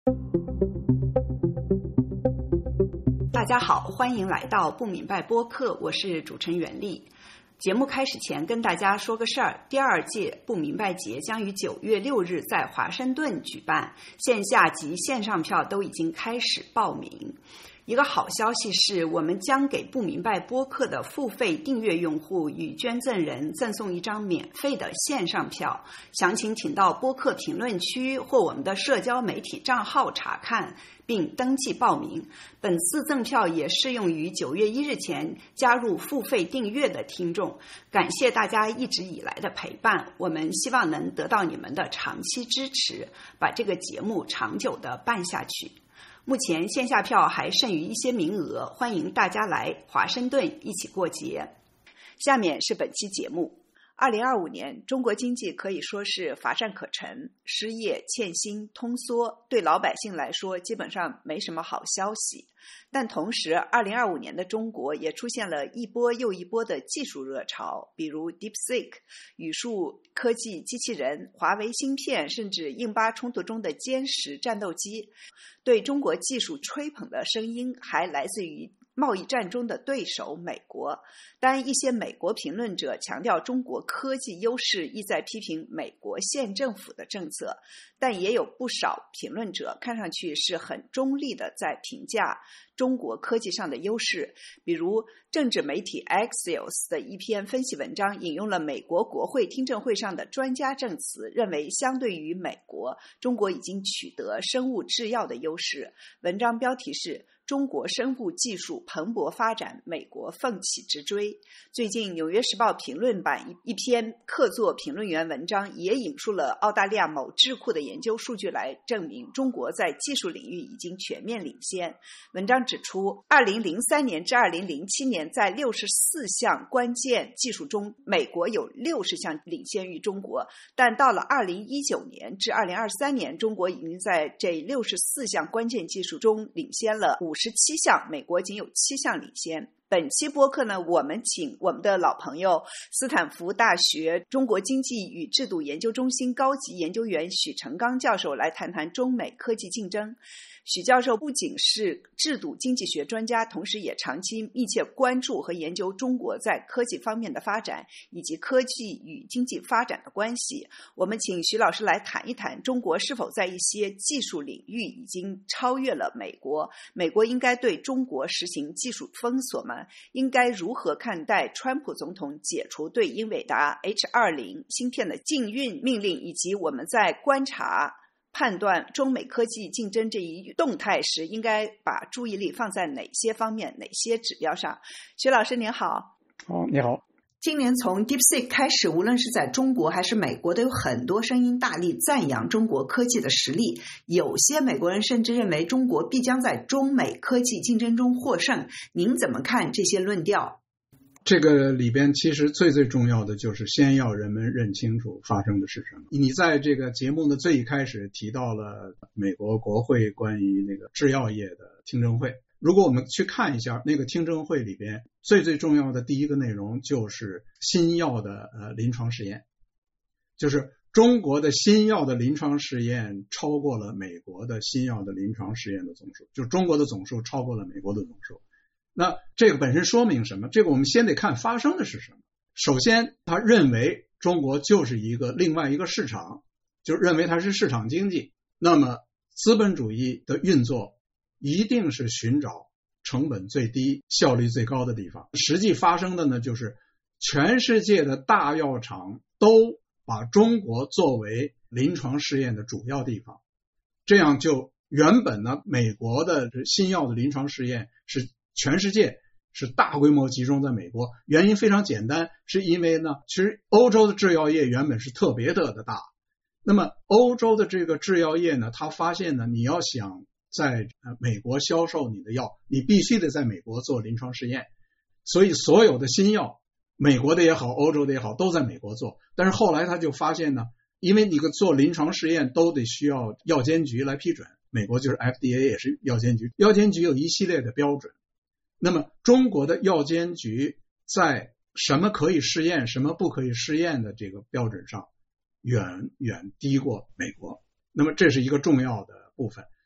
大家好，欢迎来到不明白播客，我是主持人袁丽。节目开始前跟大家说个事儿，第2届不明白节将于9月6日在华盛顿举办，线下及线上票都已经开始报名。一个好消息是，我们将给不明白播客的付费订阅用户与捐赠人赠送一张免费的线上票，详情请到播客评论区或我们的社交媒体账号查看并登记报名。本次赠票也适用于9月1日前加入付费订阅的听众。感谢大家一直以来的陪伴，我们希望能得到你们的长期支持，把这个节目长久地办下去。目前线下票还剩余一些名额，欢迎大家来华盛顿一起过节。下面是本期节目。2025年，中国经济可以说是乏善可陈，失业、欠薪、通缩，对老百姓来说基本上没什么好消息。但同时，2025年的中国也出现了一波又一波的技术热潮，比如 DeepSeek、语数科技机器人、华为芯片，甚至印巴冲突中的歼10战斗机。对中国技术吹捧的声音还来自于贸易战中的对手美国，但一些美国评论者强调中国科技优势，意在批评美国县政府的政策，但也有不少评论者看上去是很中立的在评价中国科技上的优势。比如政治媒体 Axios 的一篇分析文章引用了美国国会听证会上的专家证词，认为相对于美国，中国已经取得生物制药的优势。文章标题是中国生物技术蓬勃发展，美国奋起直追。最近《纽约时报》评论版一篇客座评论员文章也引述了澳大利亚某智库的研究数据来证明中国在技术领域已经全面领先。文章指出，2003年至2007年在64项关键技术中，美国有60项领先于中国，但到了2019年至2023年，中国已经在这64项关键技术中领先了57项，美国仅有7项领先。本期播客呢，我们请我们的老朋友斯坦福大学中国经济与制度研究中心高级研究员许成刚教授来谈谈中美科技竞争。许教授不仅是制度经济学专家，同时也长期密切关注和研究中国在科技方面的发展，以及科技与经济发展的关系。我们请许老师来谈一谈中国是否在一些技术领域已经超越了美国，美国应该对中国实行技术封锁吗？应该如何看待川普总统解除对英伟达 H20 芯片的禁运命令，以及我们在观察判断中美科技竞争这一动态时，应该把注意力放在哪些方面、哪些指标上？徐老师您好。 你好。 今年从 DeepSeek 开始，无论是在中国还是美国，都有很多声音大力赞扬中国科技的实力。有些美国人甚至认为中国必将在中美科技竞争中获胜。您怎么看这些论调？ 这个里边其实最重要的就是先要人们认清楚发生的是什么。你在这个节目的最一开始提到了美国国会关于那个制药业的听证会，如果我们去看一下那个听证会里边最重要的第一个内容就是新药的临床实验，就是中国的新药的临床实验超过了美国的新药的临床实验的总数，就是中国的总数超过了美国的总数。那这个本身说明什么？这个我们先得看发生的是什么。首先他认为中国就是另外一个市场，就认为它是市场经济。那么资本主义的运作一定是寻找成本最低、效率最高的地方。实际发生的呢，就是全世界的大药厂都把中国作为临床试验的主要地方。这样就原本呢，美国的新药的临床试验是全世界是大规模集中在美国，原因非常简单，是因为呢，其实欧洲的制药业原本是特别的大。那么欧洲的这个制药业呢，他发现呢，你要想在美国销售你的药，你必须得在美国做临床试验。所以所有的新药，美国的也好，欧洲的也好，都在美国做。但是后来他就发现呢，因为你做临床试验都得需要药监局来批准，美国就是 FDA 也是药监局，药监局有一系列的标准。那么中国的药监局在什么可以试验什么不可以试验的这个标准上远远低过美国，那么这是一个重要的部分。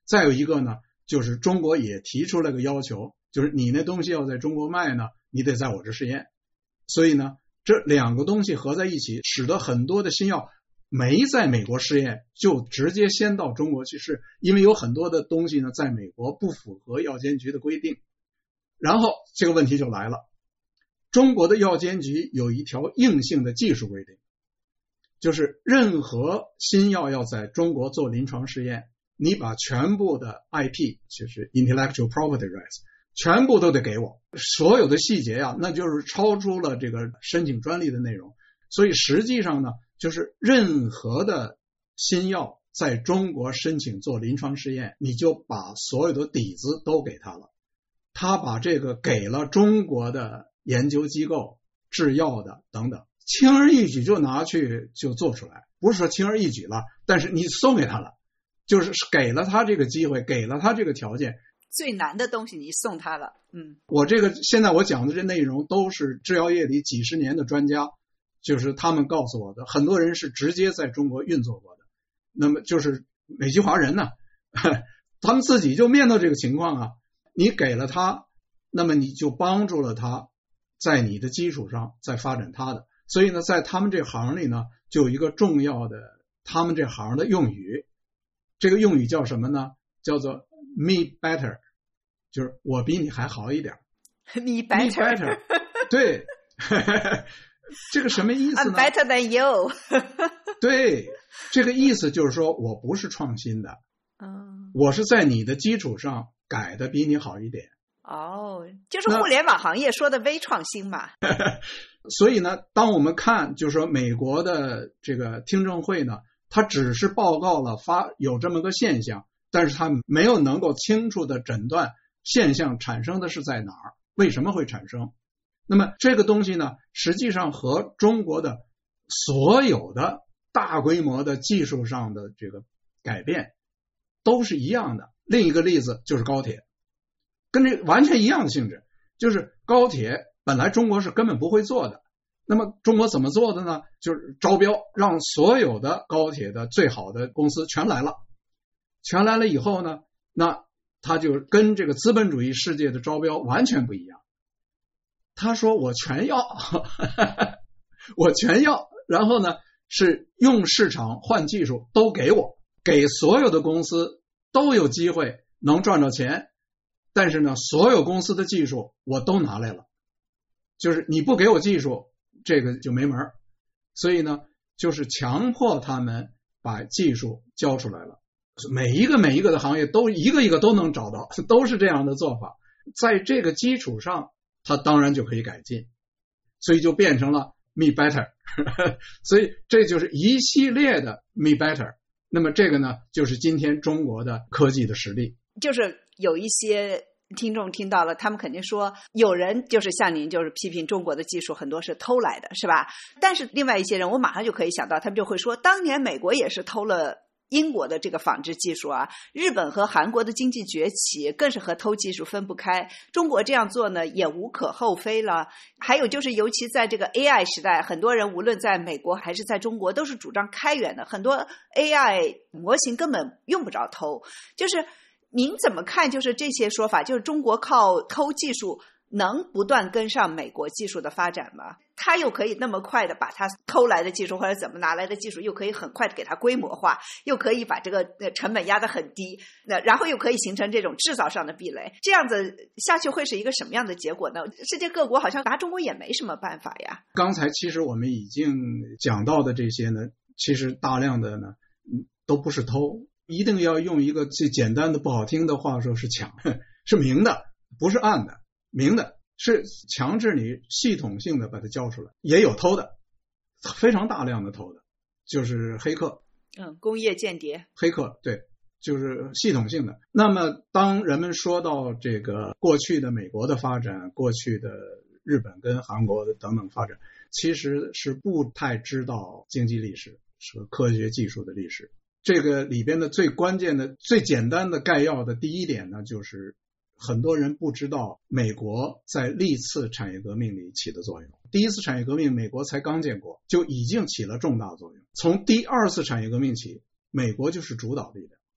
再有一个呢，就是中国也提出了个要求，就是你那东西要在中国卖呢，你得在我这试验。所以呢，这两个东西合在一起，使得很多的新药没在美国试验，就直接先到中国去试，因为有很多的东西呢，在美国不符合药监局的规定。然后这个问题就来了，中国的药监局有一条硬性的技术规定，就是任何新药要在中国做临床试验，你把全部的 IP， 就是 intellectual property rights， 全部都得给我，所有的细节啊，那就是超出了这个申请专利的内容。所以实际上呢，就是任何的新药在中国申请做临床试验，你就把所有的底子都给他了，他把这个给了中国的研究机构、制药的等等，轻而易举就拿去就做出来。不是说轻而易举了，但是你送给他了，就是给了他这个机会，给了他这个条件。 最难的东西你送他了。 我这个现在我讲的这内容都是制药业里几十年的专家，就是他们告诉我的，很多人是直接在中国运作过的。那么就是美籍华人呢，他们自己就面对这个情况啊，你给了他，那么你就帮助了他在你的基础上再发展他的。所以呢，在他们这行里呢，就有一个重要的他们这行的用语，这个用语叫什么呢？叫做 me better， 就是我比你还好一点。 me better， 对这个什么意思呢？ I'm better than you 对，这个意思就是说我不是创新的，我是在你的基础上改的比你好一点。 就是互联网行业说的微创新嘛。 所以呢，当我们看就是说美国的这个听证会呢，它只是报告了有这么个现象，但是它没有能够清楚的诊断现象产生的是在哪儿，为什么会产生。那么这个东西呢，实际上和中国的所有的大规模的技术上的这个改变都是一样的。另一个例子就是高铁，跟这完全一样的性质，就是高铁本来中国是根本不会做的，那么中国怎么做的呢？就是招标，让所有的高铁的最好的公司全来了，全来了以后呢，那他就跟这个资本主义世界的招标完全不一样。他说我全要我全要，然后呢是用市场换技术都给我，给所有的公司都有机会能赚到钱，但是呢所有公司的技术我都拿来了，就是你不给我技术这个就没门。所以呢就是强迫他们把技术交出来了，每一个的行业都一个都能找到，都是这样的做法。在这个基础上它当然就可以改进，所以就变成了 me better 所以这就是一系列的 me better。 那么这个呢就是今天中国的科技的实力。 就是有一些听众听到了，他们肯定说有人就是像您就是批评中国的技术很多是偷来的，是吧？但是另外一些人我马上就可以想到，他们就会说当年美国也是偷了英国的这个纺织技术啊，日本和韩国的经济崛起更是和偷技术分不开，中国这样做呢也无可厚非了。还有就是尤其在这个 AI 时代，很多人无论在美国还是在中国都是主张开源的，很多 AI 模型根本用不着偷。就是您怎么看就是这些说法，就是中国靠偷技术能不断跟上美国技术的发展吗？他又可以那么快的把他偷来的技术或者怎么拿来的技术又可以很快的给它规模化，又可以把这个成本压得很低，然后又可以形成这种制造上的壁垒，这样子下去会是一个什么样的结果呢？世界各国好像拿中国也没什么办法呀。 刚才其实我们已经讲到的这些呢，其实大量的呢都不是偷，一定要用一个最简单的不好听的话说是抢，是明的，不是暗的，明的，是强制你系统性的把它交出来。也有偷的，非常大量的偷的，就是黑客， 工业间谍， 黑客，对，就是系统性的。那么当人们说到这个过去的美国的发展，过去的日本跟韩国的等等发展，其实是不太知道经济历史和科学技术的历史。这个里边的最关键的最简单的概要的第一点呢，就是很多人不知道美国在历次产业革命里起的作用。第一次产业革命美国才刚建国，就已经起了重大作用。从第二次产业革命起，美国就是主导力量。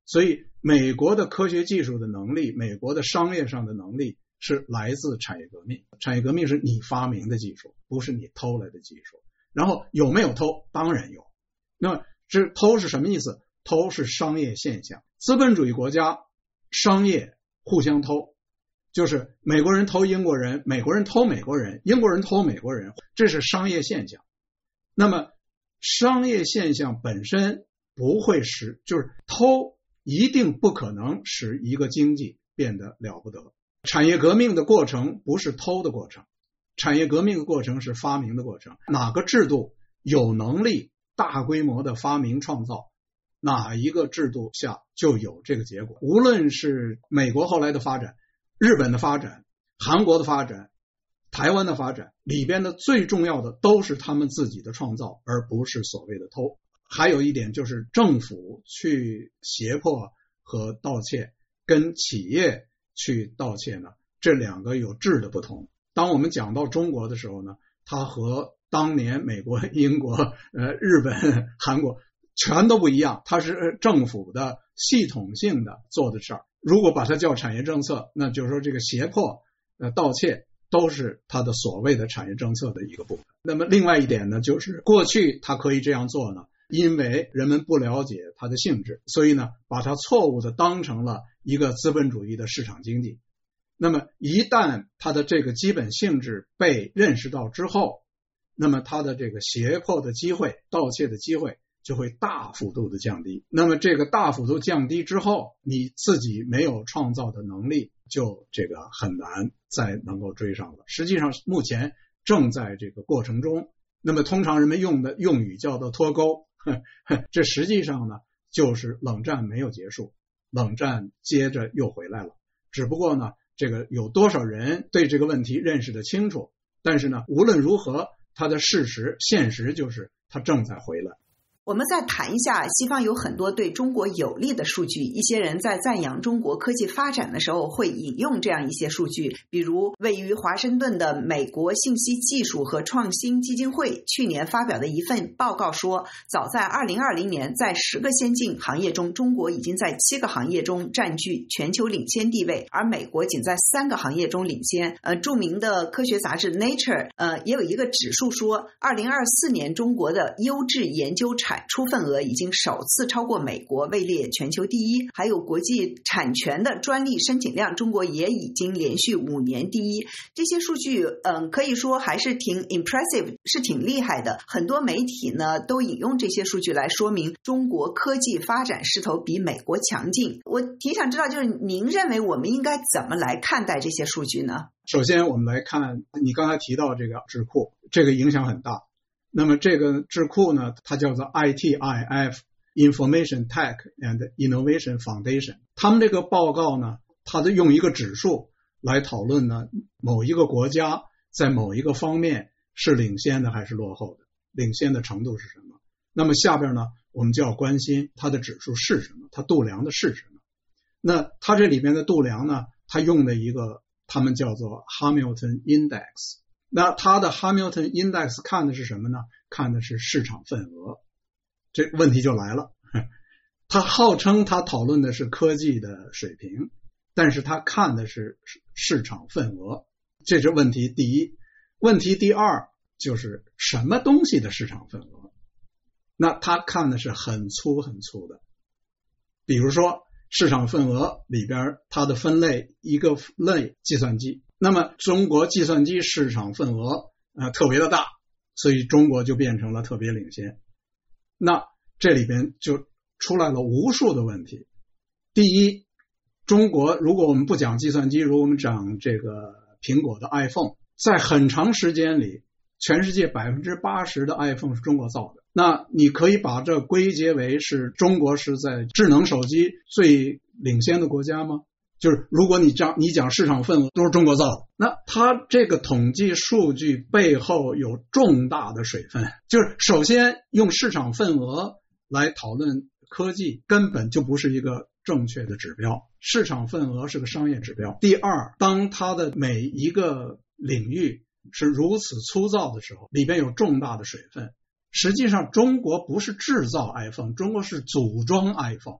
所以美国的科学技术的能力，美国的商业上的能力是来自产业革命。产业革命是你发明的技术，不是你偷来的技术。然后有没有偷？当然有。那么这偷是什么意思？偷是商业现象。资本主义国家商业互相偷，就是美国人偷英国人，美国人偷美国人，英国人偷美国人，这是商业现象。那么商业现象本身不会使，就是偷一定不可能使一个经济变得了不得。产业革命的过程不是偷的过程，产业革命的过程是发明的过程。哪个制度有能力大规模的发明创造，哪一个制度下就有这个结果。无论是美国后来的发展，日本的发展，韩国的发展，台湾的发展，里边的最重要的都是他们自己的创造，而不是所谓的偷。还有一点就是政府去胁迫和盗窃，跟企业去盗窃呢，这两个有质的不同。当我们讲到中国的时候呢，它和当年美国、英国、日本、韩国全都不一样，它是政府的系统性的做的事儿。如果把它叫产业政策，那就是说这个胁迫、盗窃都是它的所谓的产业政策的一个部分。那么另外一点呢，就是过去它可以这样做呢，因为人们不了解它的性质，所以呢，把它错误的当成了一个资本主义的市场经济。那么一旦它的这个基本性质被认识到之后，那么它的这个胁迫的机会、盗窃的机会就会大幅度的降低。那么这个大幅度降低之后，你自己没有创造的能力，就这个很难再能够追上了。实际上目前正在这个过程中。那么通常人们用的用语叫做脱钩，这实际上呢就是冷战没有结束，冷战接着又回来了。只不过呢，这个有多少人对这个问题认识得清楚，但是呢，无论如何，它的事实现实就是它正在回来。 我们再谈一下，西方有很多对中国有利的数据，一些人在赞扬中国科技发展的时候会引用这样一些数据，比如位于华盛顿的美国信息技术和创新基金会去年发表的一份报告说，早在2020年，在10个先进行业中，中国已经在7个行业中占据全球领先地位，而美国仅在3个行业中领先。著名的科学杂志 Nature 也有一个指数说，2024年中国的优质研究产出份额已经首次超过美国，位列全球第一。还有国际产权的专利申请量，中国也已经连续5年第一。这些数据可以说还是挺 impressive， 是挺厉害的。很多媒体呢都引用这些数据来说明中国科技发展势头比美国强劲。我挺想知道，就是您认为我们应该怎么来看待这些数据呢？ 首先我们来看你刚才提到这个智库，这个影响很大。那么这个智库呢，它叫做 ITIF Information Tech and Innovation Foundation。 他们这个报告呢，它用一个指数来讨论呢，某一个国家在某一个方面是领先的还是落后的，领先的程度是什么。那么下边呢，我们就要关心它的指数是什么，它度量的是什么。那它这里面的度量呢，它用的一个他们叫做 Hamilton Index。那它的 Hamilton Index 看的是什么呢？看的是市场份额。这个问题就来了，它号称它讨论的是科技的水平，但是它看的是市场份额。这是问题第一。问题第二就是什么东西的市场份额。那它看的是很粗很粗的，比如说市场份额里边它的分类，一个类计算机，那么中国计算机市场份额特别的大，所以中国就变成了特别领先。那这里边就出来了无数的问题。第一，中国如果我们不讲计算机，如果我们讲这个苹果的 iPhone， 在很长时间里全世界 80% 的 iPhone 是中国造的。那你可以把这归结为是中国是在智能手机最领先的国家吗？就是如果你讲市场份额都是中国造的，那它这个统计数据背后有重大的水分。就是首先用市场份额来讨论科技根本就不是一个正确的指标，市场份额是个商业指标。第二，当它的每一个领域是如此粗糙的时候，里边有重大的水分。实际上中国不是制造 iPhone， 中国是组装 iPhone，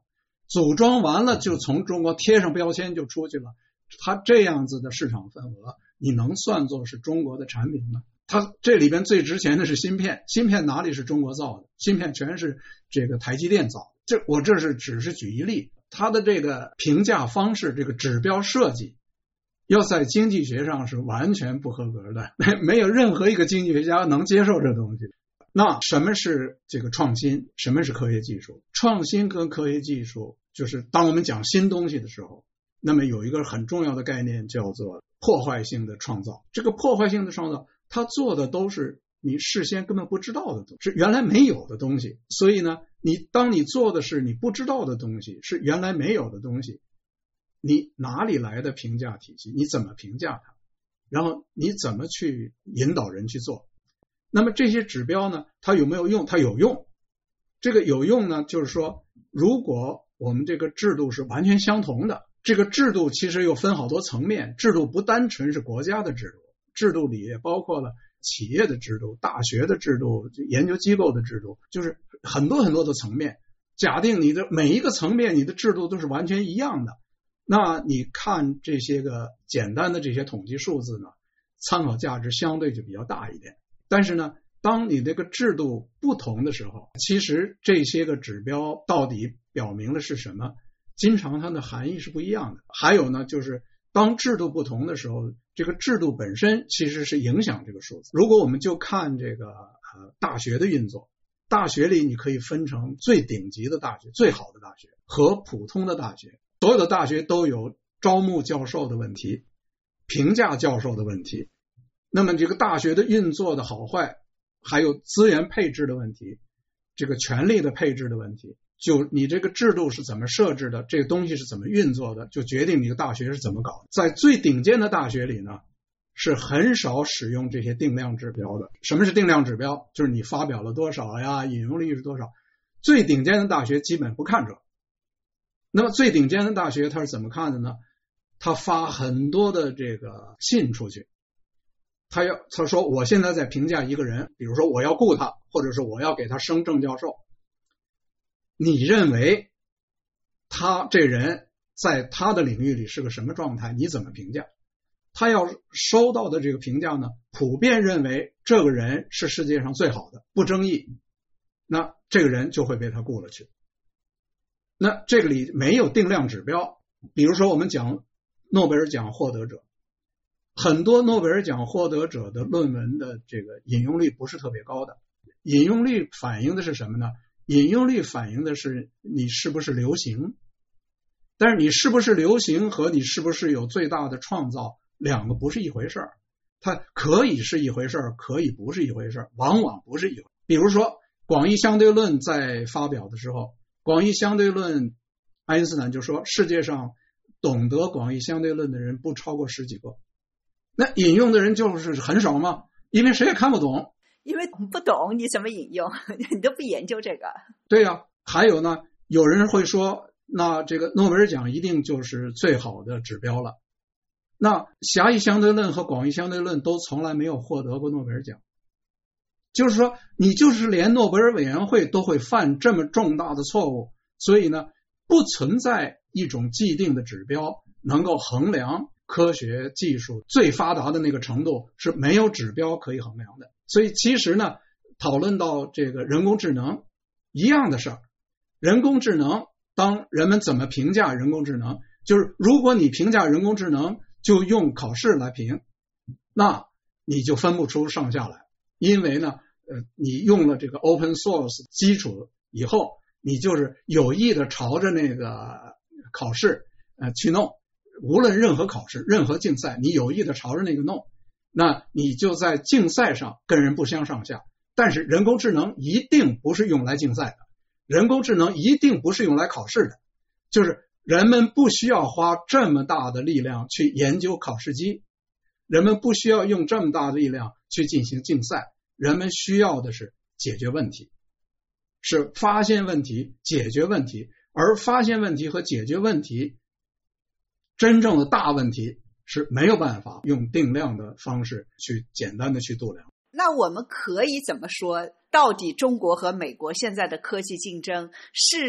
组装完了就从中国贴上标签就出去了，它这样子的市场份额，你能算作是中国的产品吗？它这里边最值钱的是芯片，芯片哪里是中国造的？芯片全是这个台积电造的。我这是只是举一例，它的这个评价方式，这个指标设计，要在经济学上是完全不合格的，没有任何一个经济学家能接受这东西。那什么是这个创新？什么是科学技术？创新跟科学技术，就是当我们讲新东西的时候，那么有一个很重要的概念叫做破坏性的创造。这个破坏性的创造，它做的都是你事先根本不知道的东西，是原来没有的东西。所以呢，当你做的是你不知道的东西，是原来没有的东西，你哪里来的评价体系？你怎么评价它？然后你怎么去引导人去做？那么这些指标呢，它有没有用？它有用。这个有用呢，就是说，如果我们这个制度是完全相同的，这个制度其实又分好多层面，制度不单纯是国家的制度，制度里也包括了企业的制度、大学的制度、研究机构的制度，就是很多很多的层面。假定你的每一个层面，你的制度都是完全一样的，那你看这些个简单的这些统计数字呢，参考价值相对就比较大一点。但是呢，当你这个制度不同的时候，其实这些个指标到底表明的是什么，经常它的含义是不一样的。还有呢，就是当制度不同的时候，这个制度本身其实是影响这个数字。如果我们就看这个大学的运作，大学里你可以分成最顶级的大学、最好的大学和普通的大学。所有的大学都有招募教授的问题，评价教授的问题。那么这个大学的运作的好坏，还有资源配置的问题，这个权力的配置的问题，就你这个制度是怎么设置的，这个东西是怎么运作的，就决定你的大学是怎么搞的。在最顶尖的大学里呢，是很少使用这些定量指标的。什么是定量指标？就是你发表了多少呀，引用率是多少。最顶尖的大学基本不看这。那么最顶尖的大学它是怎么看的呢？他发很多的这个信出去，他说我现在在评价一个人，比如说我要雇他，或者是我要给他升正教授，你认为他这人在他的领域里是个什么状态？你怎么评价？他要收到的这个评价呢，普遍认为这个人是世界上最好的，不争议，那这个人就会被他雇了去。那这个里没有定量指标，比如说我们讲诺贝尔奖获得者，很多诺贝尔奖获得者的论文的这个引用率不是特别高的。引用率反映的是什么呢？引用率反映的是你是不是流行，但是你是不是流行和你是不是有最大的创造，两个不是一回事儿。它可以是一回事儿，可以不是一回事儿，往往不是一回事儿。比如说广义相对论在发表的时候，广义相对论爱因斯坦就说世界上懂得广义相对论的人不超过10几个，那引用的人就是很少吗？因为谁也看不懂， 因为不懂你怎么引用，你都不研究这个。 对呀，还有呢，有人会说那这个诺贝尔奖一定就是最好的指标了，那狭义相对论和广义相对论都从来没有获得过诺贝尔奖。就是说你就是连诺贝尔委员会都会犯这么重大的错误，所以呢，不存在一种既定的指标能够衡量科学技术最发达的那个程度，是没有指标可以衡量的。所以其实呢，讨论到这个人工智能一样的事儿，人工智能当人们怎么评价人工智能，就是如果你评价人工智能就用考试来评，那你就分不出上下来。因为呢你用了这个 open source 基础以后，你就是有意的朝着那个考试去弄，无论任何考试任何竞赛，你有意的朝着那个弄，那你就在竞赛上跟人不相上下。但是人工智能一定不是用来竞赛的，人工智能一定不是用来考试的，就是人们不需要花这么大的力量去研究考试机，人们不需要用这么大的力量去进行竞赛，人们需要的是解决问题，是发现问题解决问题，而发现问题和解决问题真正的大问题是没有办法用定量的方式去简单的去度量。 那我们可以怎么说，到底中国和美国现在的科技竞争是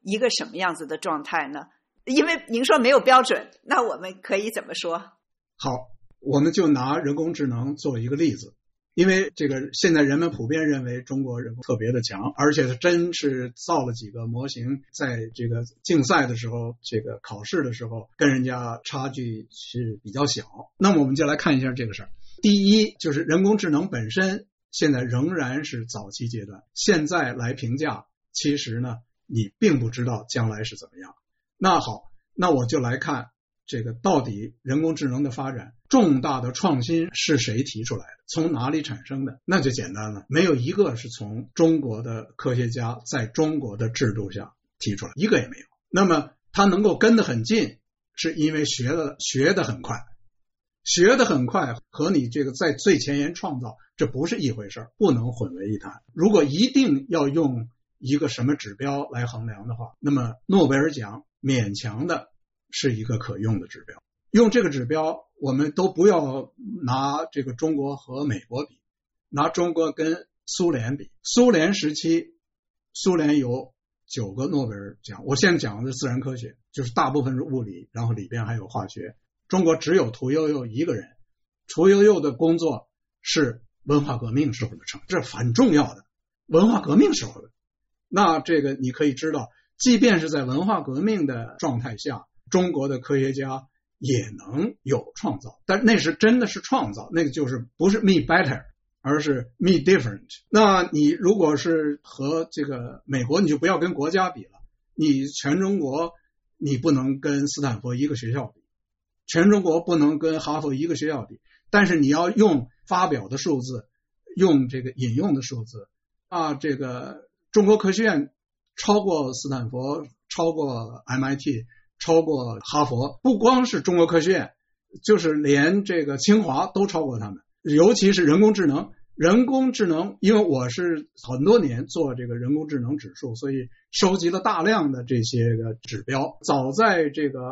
一个什么样子的状态呢？因为您说没有标准，那我们可以怎么说？ 好，我们就拿人工智能做一个例子。因为这个现在人们普遍认为中国人工特别的强，而且他真是造了几个模型，在这个竞赛的时候，这个考试的时候跟人家差距是比较小。那么我们就来看一下这个事儿。第一，就是人工智能本身现在仍然是早期阶段，现在来评价，其实呢你并不知道将来是怎么样。那好，那我就来看这个到底人工智能的发展重大的创新是谁提出来的，从哪里产生的？那就简单了，没有一个是从中国的科学家在中国的制度下提出来，一个也没有。那么他能够跟得很近，是因为学得很快，学得很快和你这个在最前沿创造，这不是一回事，不能混为一谈。如果一定要用一个什么指标来衡量的话，那么诺贝尔奖勉强的是一个可用的指标。用这个指标，我们都不要拿这个中国和美国比，拿中国跟苏联比。苏联时期，苏联有9个诺贝尔奖，我现在讲的是自然科学，就是大部分是物理，然后里边还有化学。中国只有屠呦呦一个人，屠呦呦的工作是文化革命时候的成，这很重要的，文化革命时候的。那这个你可以知道，即便是在文化革命的状态下，中国的科学家也能有创造，但那是真的是创造，那个就是不是 me better， 而是 me different。 那你如果是和这个美国，你就不要跟国家比了，你全中国你不能跟斯坦福一个学校比，全中国不能跟哈佛一个学校比，但是你要用发表的数字，用这个引用的数字啊，这个中国科学院超过斯坦福，超过 MIT， 超过哈佛，不光是中国科学院，就是连这个清华都超过他们。尤其是人工智能，因为我是很多年做这个人工智能指数，所以收集了大量的这些个指标。早在这个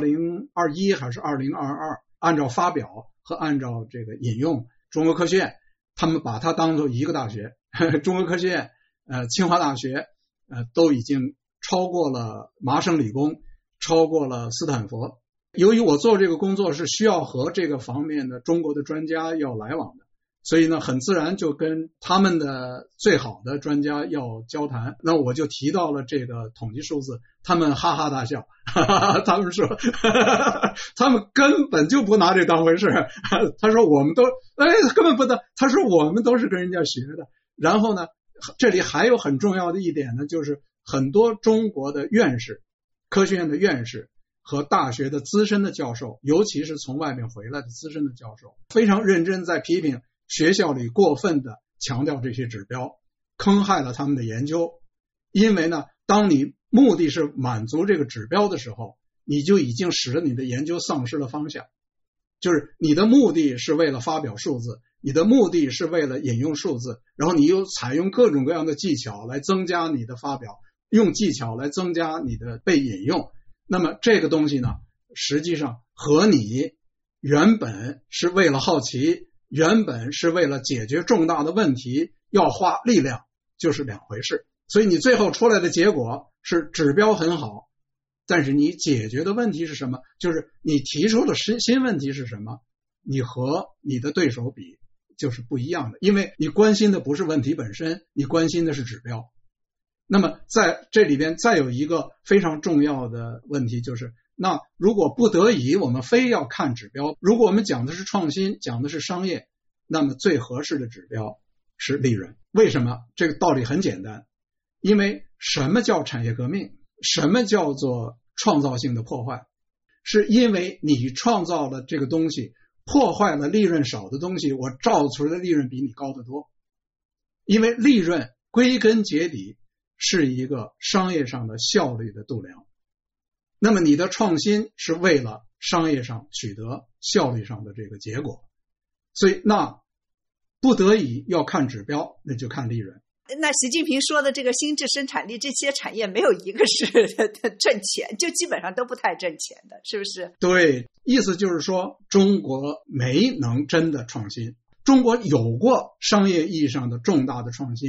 2021还是2022，按照发表和按照这个引用，中国科学院他们把它当作一个大学，中国科学院清华大学都已经超过了麻省理工，超过了斯坦福。由于我做这个工作是需要和这个方面的中国的专家要来往的，所以呢很自然就跟他们的最好的专家要交谈。那我就提到了这个统计数字，他们哈哈大笑，他们说他们根本就不拿这当回事，他说我们都根本不当，他说我们都是跟人家学的。然后呢这里还有很重要的一点呢，就是很多中国的院士，科学院的院士和大学的资深的教授，尤其是从外面回来的资深的教授，非常认真在批评学校里过分的强调这些指标，坑害了他们的研究。因为呢当你目的是满足这个指标的时候，你就已经使得你的研究丧失了方向。就是你的目的是为了发表数字，你的目的是为了引用数字，然后你又采用各种各样的技巧来增加你的发表，用技巧来增加你的被引用。那么这个东西呢，实际上和你原本是为了好奇，原本是为了解决重大的问题要花力量，就是两回事。所以你最后出来的结果是指标很好，但是你解决的问题是什么？就是你提出的新问题是什么？你和你的对手比就是不一样的，因为你关心的不是问题本身，你关心的是指标。那么在这里边再有一个非常重要的问题，就是那如果不得已我们非要看指标，如果我们讲的是创新，讲的是商业，那么最合适的指标是利润。为什么？这个道理很简单，因为什么叫产业革命？什么叫做创造性的破坏？是因为你创造了这个东西，破坏了利润少的东西，我造出来的利润比你高得多。因为利润归根结底是一个商业上的效率的度量，那么你的创新是为了商业上取得效率上的这个结果，所以那不得已要看指标，那就看利润。 那习近平说的这个新质生产力，这些产业没有一个是挣钱，就基本上都不太挣钱的，是不是？ 对，意思就是说中国没能真的创新。中国有过商业意义上的重大的创新，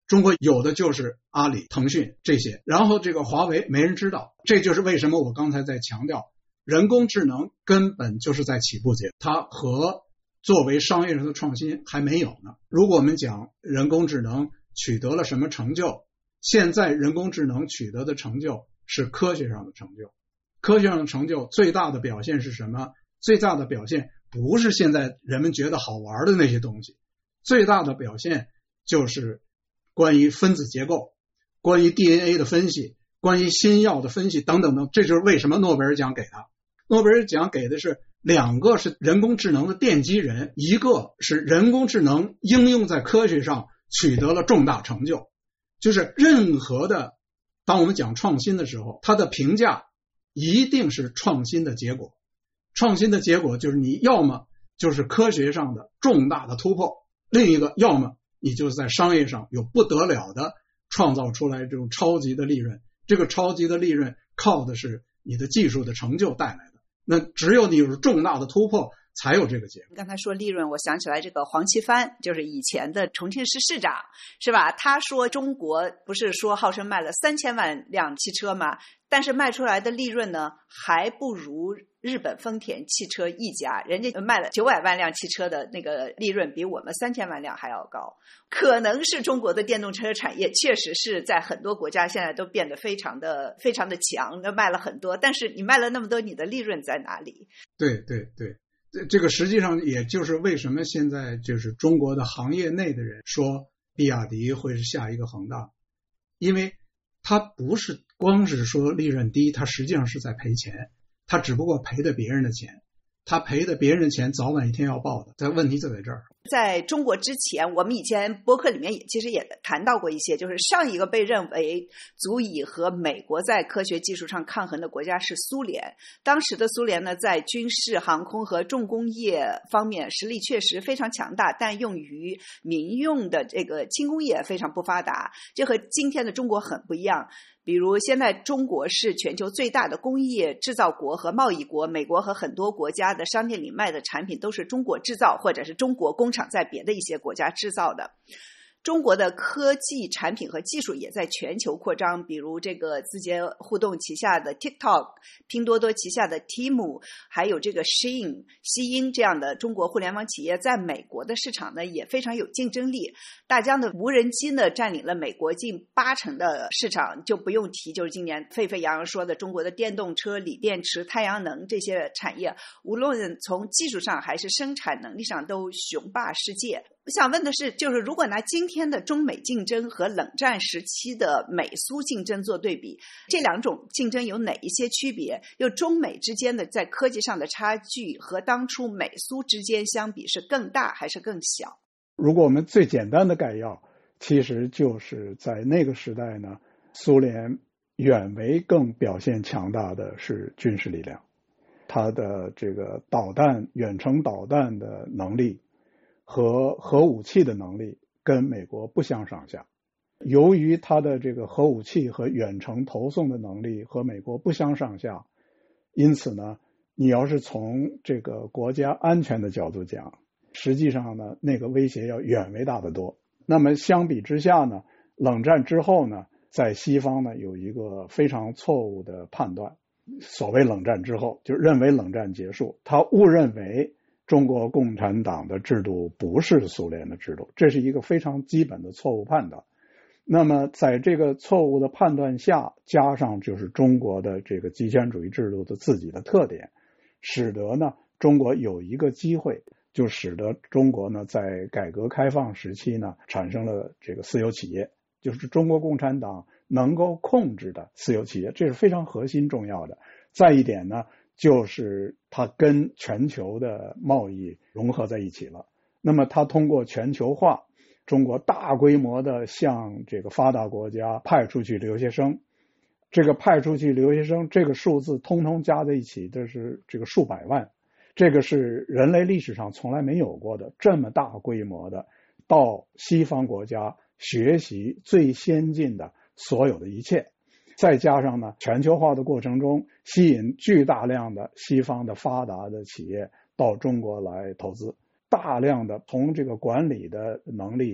中国有的就是阿里、腾讯这些，然后这个华为没人知道。这就是为什么我刚才在强调，人工智能根本就是在起步阶段，它和作为商业上的创新还没有呢。如果我们讲人工智能取得了什么成就，现在人工智能取得的成就是科学上的成就。科学上的成就最大的表现是什么？最大的表现不是现在人们觉得好玩的那些东西，最大的表现就是关于分子结构，关于 DNA 的分析，关于新药的分析等等等。这就是为什么诺贝尔奖给他。诺贝尔奖给的是2个是人工智能的奠基人，一个是人工智能应用在科学上取得了重大成就。就是任何的，当我们讲创新的时候，它的评价一定是创新的结果。创新的结果就是你要么就是科学上的重大的突破，另一个要么你就是在商业上有不得了的创造出来这种超级的利润。这个超级的利润靠的是你的技术的成就带来的，那只有你有重大的突破才有这个结果。 刚才说利润，我想起来这个黄奇帆，就是以前的重庆市市长，是吧？他说中国不是说号称卖了3000万辆汽车吗？但是卖出来的利润呢，还不如日本丰田汽车一家，人家卖了900万辆汽车的那个利润比我们3000万辆还要高。可能是中国的电动车产业确实是在很多国家现在都变得非常的强，卖了很多，但是你卖了那么多，你的利润在哪里？ 对对对，这个实际上也就是为什么现在就是中国的行业内的人说比亚迪会是下一个恒大，因为它不是光是说利润低，它实际上是在赔钱，它只不过赔的别人的钱，它赔的别人的钱早晚一天要报的，但问题就在这儿。 在中国之前，我们以前播客里面其实也谈到过一些，就是上一个被认为足以和美国在科学技术上抗衡的国家是苏联。当时的苏联呢，在军事、航空和重工业方面实力确实非常强大，但用于民用的这个轻工业非常不发达，这和今天的中国很不一样。比如现在中国是全球最大的工业制造国和贸易国，美国和很多国家的商店里卖的产品都是中国制造，或者是中国工厂在别的一些国家制造的。中国的科技产品和技术也在全球扩张，比如这个字节互动旗下的 TikTok， 拼多多旗下的 Temu， 还有这个 Shein 西英这样的中国互联网企业在美国的市场呢也非常有竞争力。大疆的无人机呢占领了美国近80%的市场，就不用提就是今年沸沸扬扬说的中国的电动车、锂电池、太阳能这些产业，无论从技术上还是生产能力上都雄霸世界。我想问的是，就是如果拿今天的中美竞争和冷战时期的美苏竞争做对比，这2种竞争有哪一些区别？又中美之间的在科技上的差距和当初美苏之间相比是更大还是更小？ 如果我们最简单的概要，其实就是在那个时代呢，苏联远为更表现强大的是军事力量，它的这个导弹、远程导弹的能力和核武器的能力跟美国不相上下。由于它的这个核武器和远程投送的能力和美国不相上下，因此呢，你要是从这个国家安全的角度讲，实际上呢，那个威胁要远为大得多。那么相比之下呢，冷战之后呢，在西方呢有一个非常错误的判断，所谓冷战之后就认为冷战结束，他误认为中国共产党的制度不是苏联的制度，这是一个非常基本的错误判断。那么在这个错误的判断下，加上就是中国的这个极权主义制度的自己的特点，使得呢中国有一个机会，就使得中国呢在改革开放时期呢产生了这个私有企业，就是中国共产党能够控制的私有企业，这是非常核心重要的。再一点呢，就是它跟全球的贸易融合在一起了。那么它通过全球化，中国大规模的向这个发达国家派出去留学生，这个派出去留学生这个数字通通加在一起，这是这个数百万，这个是人类历史上从来没有过的，这么大规模的到西方国家学习最先进的所有的一切。再加上呢，全球化的过程中吸引巨大量的西方的发达的企业到中国来投资，大量的从这个管理的能力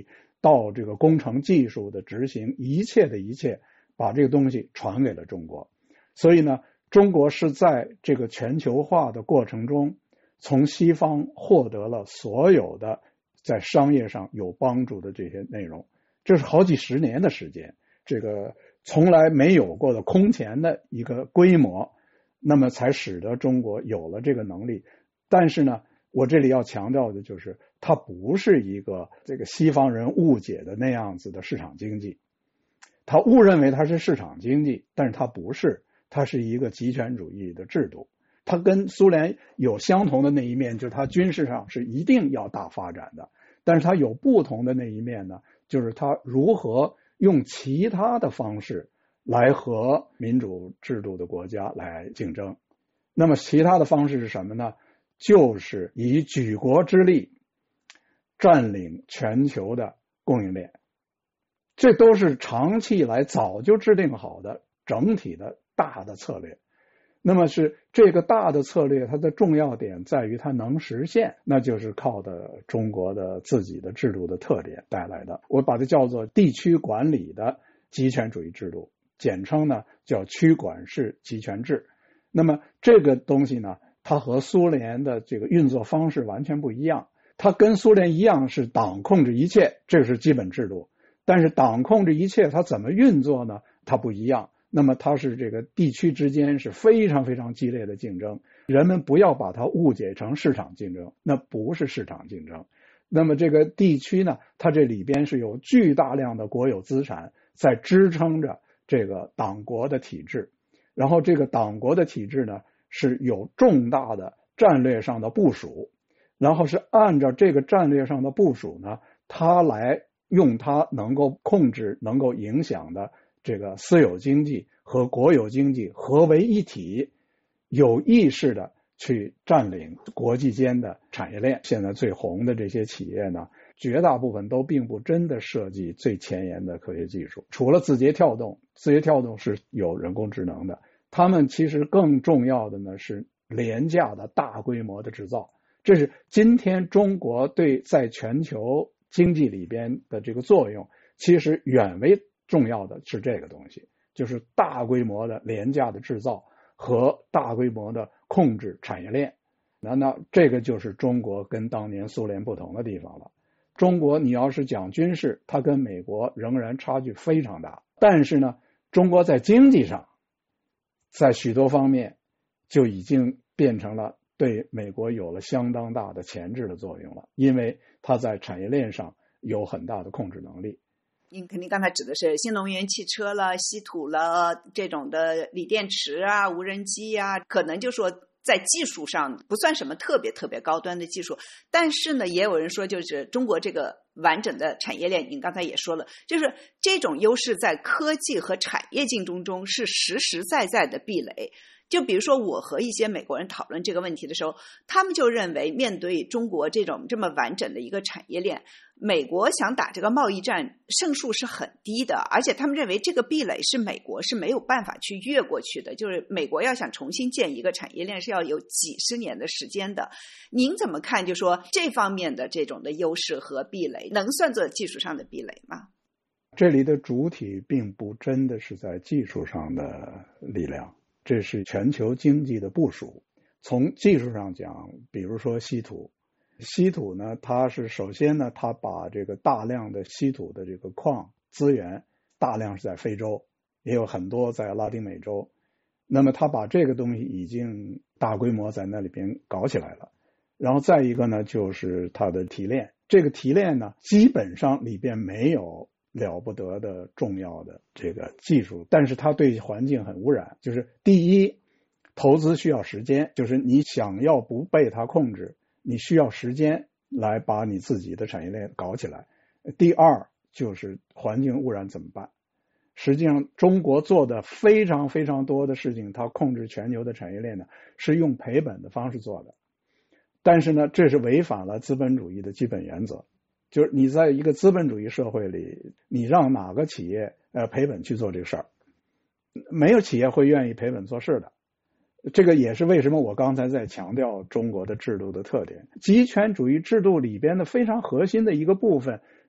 到这个工程技术的执行，一切的一切把这个东西传给了中国。所以呢，中国是在这个全球化的过程中，从西方获得了所有的在商业上有帮助的这些内容，这是好几十年的时间，这个从来没有过的空前的一个规模，那么才使得中国有了这个能力。但是呢，我这里要强调的就是，它不是一个这个西方人误解的那样子的市场经济，他误认为它是市场经济，但是它不是，它是一个极权主义的制度。它跟苏联有相同的那一面，就是它军事上是一定要大发展的，但是它有不同的那一面呢，就是它如何用其他的方式来和民主制度的国家来竞争。那么其他的方式是什么呢？就是以举国之力占领全球的供应链，这都是长期以来早就制定好的整体的大的策略。那么是这个大的策略，它的重要点在于它能实现，那就是靠的中国的自己的制度的特点带来的。我把它叫做地区管理的集权主义制度，简称呢叫区管式集权制。那么这个东西呢，它和苏联的这个运作方式完全不一样。它跟苏联一样是党控制一切，这是基本制度。但是党控制一切，它怎么运作呢？它不一样。那么它是这个地区之间是非常非常激烈的竞争，人们不要把它误解成市场竞争，那不是市场竞争。那么这个地区呢，它这里边是有巨大量的国有资产在支撑着这个党国的体制，然后这个党国的体制呢是有重大的战略上的部署，然后是按照这个战略上的部署呢，它来用它能够控制、能够影响的这个私有经济和国有经济合为一体，有意识的去占领国际间的产业链。现在最红的这些企业呢，绝大部分都并不真的设计最前沿的科学技术，除了字节跳动，字节跳动是有人工智能的，他们其实更重要的呢是廉价的大规模的制造。这是今天中国对在全球经济里边的这个作用，其实远为重要的是这个东西，就是大规模的廉价的制造和大规模的控制产业链。那这个就是中国跟当年苏联不同的地方了。中国你要是讲军事，它跟美国仍然差距非常大，但是呢，中国在经济上在许多方面就已经变成了对美国有了相当大的前置的作用了，因为它在产业链上有很大的控制能力。 您肯定刚才指的是新能源汽车了、稀土了，这种的锂电池啊、无人机啊，可能就说在技术上不算什么特别高端的技术，但是呢，也有人说就是中国这个完整的产业链，您刚才也说了，就是这种优势在科技和产业竞争中是实实在在的壁垒。就比如说我和一些美国人讨论这个问题的时候，他们就认为面对中国这种这么完整的一个产业链，美国想打这个贸易战胜数是很低的，而且他们认为这个壁垒是美国是没有办法去越过去的，就是美国要想重新建一个产业链是要有几十年的时间的。您怎么看，就说这方面的这种的优势和壁垒能算作技术上的壁垒吗？ 这里的主体并不真的是在技术上的力量，这是全球经济的部署。从技术上讲，比如说稀土呢，它是首先呢，它把这个大量的稀土的这个矿资源大量是在非洲，也有很多在拉丁美洲，那么它把这个东西已经大规模在那里边搞起来了。然后再一个呢，就是它的提炼，这个提炼呢基本上里边没有了不得的重要的这个技术，但是它对环境很污染。就是第一，投资需要时间，就是你想要不被它控制，你需要时间来把你自己的产业链搞起来。第二，就是环境污染怎么办？实际上中国做的非常非常多的事情，它控制全球的产业链呢，是用赔本的方式做的。但是呢，这是违反了资本主义的基本原则。就是你在一个资本主义社会里，你让哪个企业赔本去做这个事儿，没有企业会愿意赔本做事的。这个也是为什么我刚才在强调中国的制度的特点。集权主义制度里边的非常核心的一个部分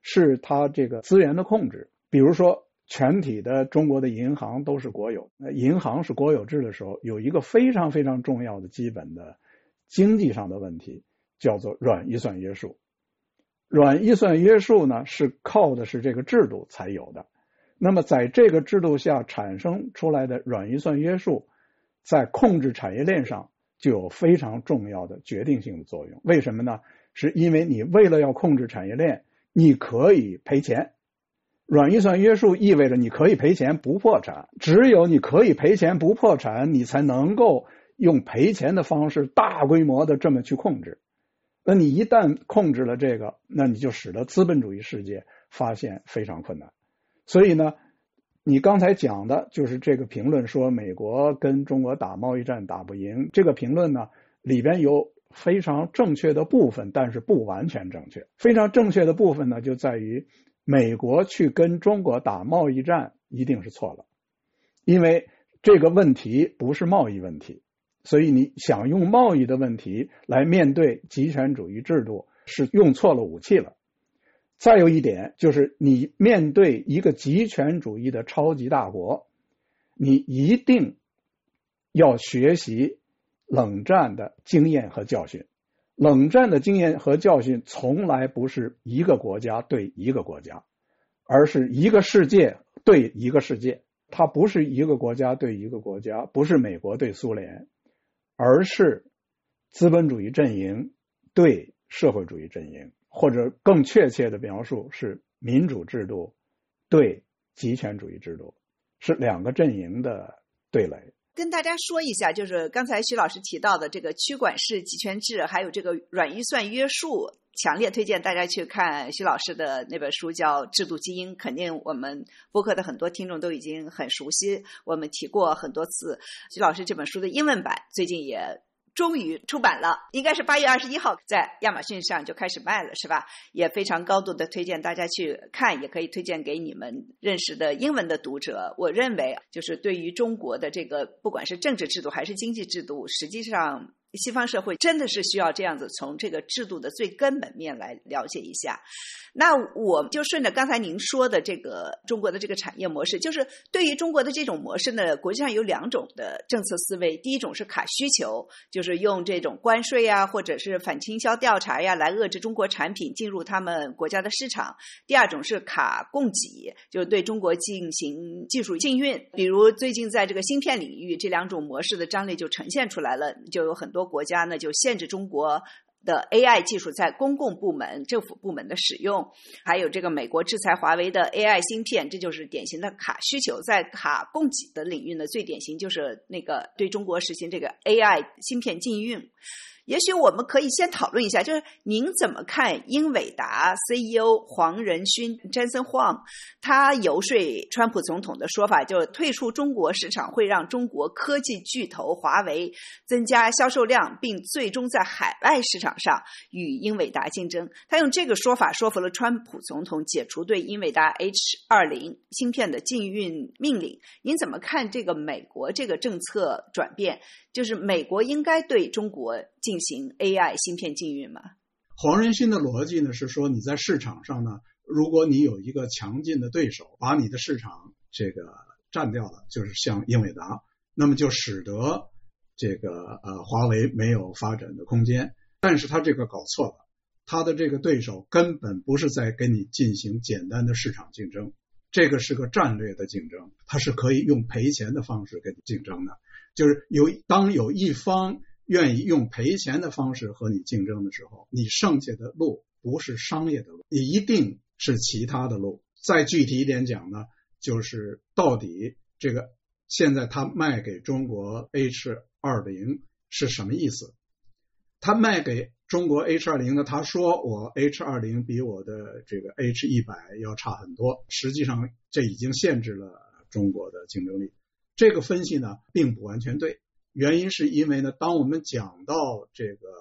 是它这个资源的控制。比如说全体的中国的银行都是国有，银行是国有制的时候，有一个非常非常重要的基本的经济上的问题，叫做软预算约束。软预算约束呢，是靠的是这个制度才有的。那么在这个制度下产生出来的软预算约束，在控制产业链上就有非常重要的决定性的作用。为什么呢？是因为你为了要控制产业链，你可以赔钱。软预算约束意味着你可以赔钱不破产，只有你可以赔钱不破产，你才能够用赔钱的方式大规模的这么去控制。那你一旦控制了这个，那你就使得资本主义世界发现非常困难。所以呢，你刚才讲的就是这个评论说美国跟中国打贸易战打不赢，这个评论呢里边有非常正确的部分，但是不完全正确。非常正确的部分呢，就在于美国去跟中国打贸易战一定是错了，因为这个问题不是贸易问题，所以你想用贸易的问题来面对极权主义制度，是用错了武器了。再有一点就是你面对一个极权主义的超级大国，你一定要学习冷战的经验和教训。冷战的经验和教训从来不是一个国家对一个国家，而是一个世界对一个世界。它不是一个国家对一个国家，不是美国对苏联，而是资本主义阵营对社会主义阵营，或者更确切的描述是民主制度对极权主义制度，是两个阵营的对垒。 跟大家说一下，就是刚才徐老师提到的这个区管式集权制，还有这个软预算约束，强烈推荐大家去看徐老师的那本书叫《制度基因》，肯定我们播客的很多听众都已经很熟悉，我们提过很多次。徐老师这本书的英文版最近也终于出版了，应该是8月21号在亚马逊上就开始卖了，是吧？也非常高度的推荐大家去看，也可以推荐给你们认识的英文的读者。我认为就是对于中国的这个不管是政治制度还是经济制度，实际上西方社会真的是需要这样子从这个制度的最根本面来了解一下。那我就顺着刚才您说的这个中国的这个产业模式，就是对于中国的这种模式呢，国际上有2种的政策思维。第一种是卡需求，就是用这种关税啊，或者是反倾销调查呀，来遏制中国产品进入他们国家的市场。第二种是卡供给，就是对中国进行技术禁运。比如最近在这个芯片领域，这2种模式的张力就呈现出来了，就有很多国家呢就限制中国的 AI 技术在公共部门、政府部门的使用，还有这个美国制裁华为的 AI 芯片，这就是典型的卡需求。在卡供给的领域呢，最典型就是那个对中国实行这个 AI 芯片禁运。也许我们可以先讨论一下，就是您怎么看英伟达 CEO 黄仁勋 Jensen Huang 他游说川普总统的说法，就是退出中国市场会让中国科技巨头华为增加销售量，并最终在海外市场上与英伟达竞争。他用这个说法说服了川普总统解除对英伟达 H20 芯片的禁运命令。您怎么看这个美国这个政策转变？就是美国应该对中国进行 AI 芯片禁运吗？ 黄仁勋的逻辑呢是说，你在市场上呢，如果你有一个强劲的对手把你的市场这个占掉了，就是像英伟达，那么就使得这个华为没有发展的空间。但是他这个搞错了，他的这个对手根本不是在跟你进行简单的市场竞争，这个是个战略的竞争，它是可以用赔钱的方式跟你竞争的。就是当有一方愿意用赔钱的方式和你竞争的时候，你剩下的路不是商业的路，你一定是其他的路。再具体一点讲呢，就是到底这个现在他卖给中国 H20 是什么意思？他卖给中国 H20 呢，他说我 H20 比我的这个 H100 要差很多，实际上这已经限制了中国的竞争力。这个分析呢并不完全对，原因是因为呢，当我们讲到这个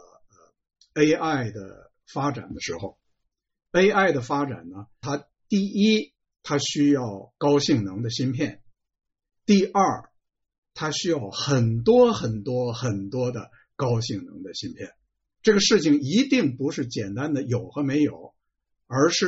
AI 的发展的时候， AI 的发展呢，它第一它需要高性能的芯片，第二它需要很多的高性能的芯片。这个事情一定不是简单的有和没有，而是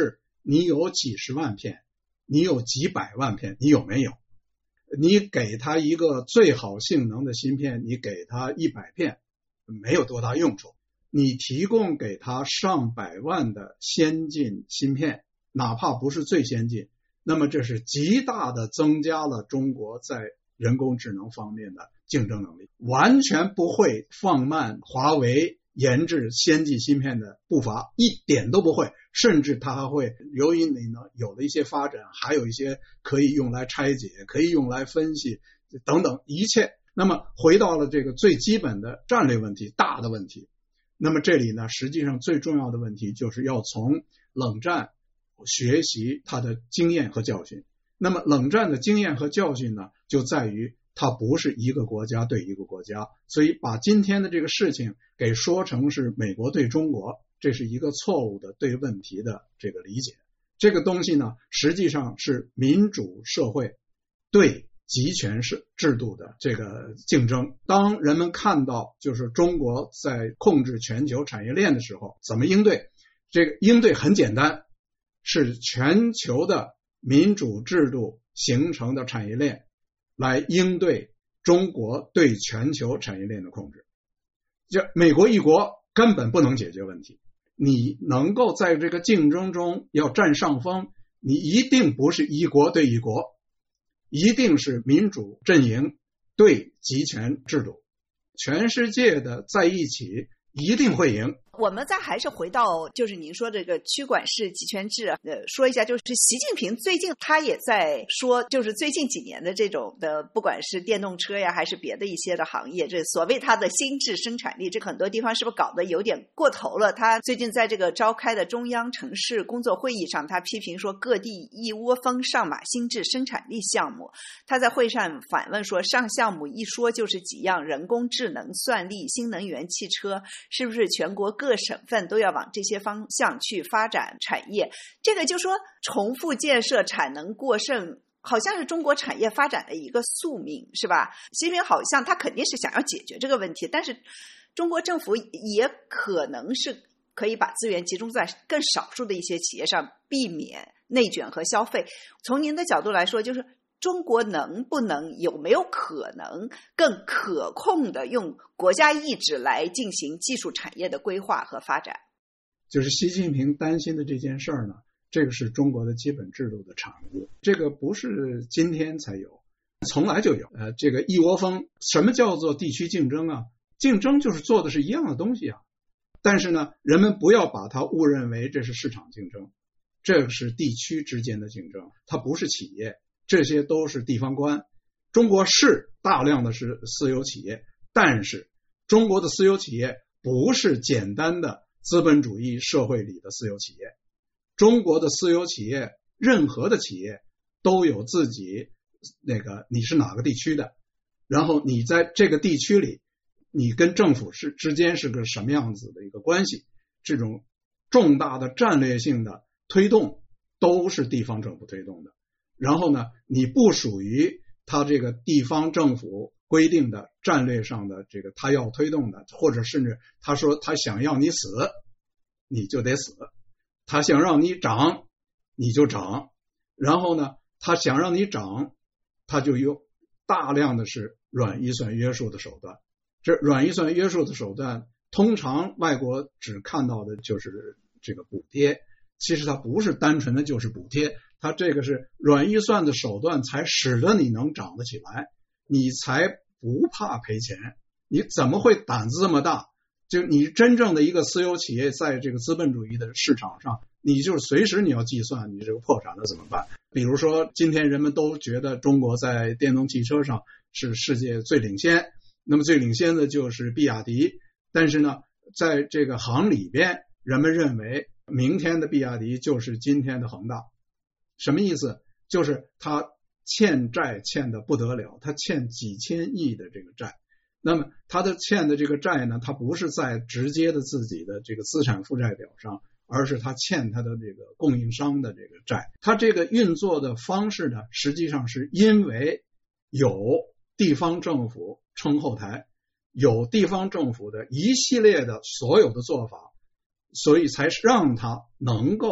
你有几十万片，你有几百万片，你有没有？你给他一个最好性能的芯片，你给他100片，没有多大用处。你提供给他上百万的先进芯片，哪怕不是最先进，那么这是极大的增加了中国在人工智能方面的竞争能力，完全不会放慢华为研制先进芯片的步伐，一点都不会，甚至它还会由于你呢有了一些发展，还有一些可以用来拆解，可以用来分析等等一切。那么回到了这个最基本的战略问题，大的问题，那么这里呢实际上最重要的问题就是要从冷战学习它的经验和教训。那么冷战的经验和教训呢，就在于它不是一个国家对一个国家，所以把今天的这个事情给说成是美国对中国，这是一个错误的对问题的这个理解。这个东西呢，实际上是民主社会对集权制度的这个竞争。当人们看到就是中国在控制全球产业链的时候，怎么应对？这个应对很简单，是全球的民主制度形成的产业链来应对中国对全球产业链的控制。这美国一国根本不能解决问题，你能够在这个竞争中要占上风，你一定不是一国对一国，一定是民主阵营对集权制度，全世界的在一起一定会赢。 我们再还是回到就是您说这个区管式集权制，说一下，就是习近平最近他也在说，就是最近几年的这种的，不管是电动车呀，还是别的一些的行业，这所谓它的新质生产力，这很多地方是不是搞得有点过头了？他最近在这个召开的中央城市工作会议上，他批评说各地一窝蜂上马新质生产力项目。他在会上反问说，上项目一说就是几样，人工智能、算力、新能源汽车，是不是全国各省份都要往这些方向去发展产业？这个就说重复建设、产能过剩，好像是中国产业发展的一个宿命，是吧？习近平好像他肯定是想要解决这个问题，但是中国政府也可能是可以把资源集中在更少数的一些企业上，避免内卷和消费。从您的角度来说，就是中国能不能有没有可能更可控的用国家意志来进行技术产业的规划和发展？ 就是习近平担心的这件事儿呢，这个是中国的基本制度的产物，这个不是今天才有，从来就有。这个一窝蜂，什么叫做地区竞争啊？竞争就是做的是一样的东西啊，但是呢，人们不要把它误认为这是市场竞争，这是地区之间的竞争，它不是企业。这些都是地方官。中国是大量的是私有企业，但是中国的私有企业不是简单的资本主义社会里的私有企业。中国的私有企业，任何的企业都有自己你是哪个地区的，然后你在这个地区里，你跟政府之间是个什么样子的一个关系，这种重大的战略性的推动都是地方政府推动的。然后呢，你不属于他这个地方政府规定的战略上的这个他要推动的，或者甚至他说他想要你死，你就得死；他想让你涨，你就涨。然后呢，他想让你涨，他就有大量的是软预算约束的手段。这软预算约束的手段，通常外国只看到的就是这个补贴，其实它不是单纯的就是补贴。它这个是软预算的手段，才使得你能涨得起来，你才不怕赔钱。你怎么会胆子这么大？就你真正的一个私有企业，在这个资本主义的市场上，你就是随时你要计算你这个破产了怎么办。比如说今天人们都觉得中国在电动汽车上是世界最领先，那么最领先的就是比亚迪，但是呢，在这个行里边，人们认为明天的比亚迪就是今天的恒大。什么意思？就是他欠债欠得不得了，他欠几千亿的这个债。那么他的欠的这个债呢，他不是在直接的自己的这个资产负债表上，而是他欠他的这个供应商的这个债。他这个运作的方式呢，实际上是因为有地方政府撑后台，有地方政府的一系列的所有的做法，所以才让他能够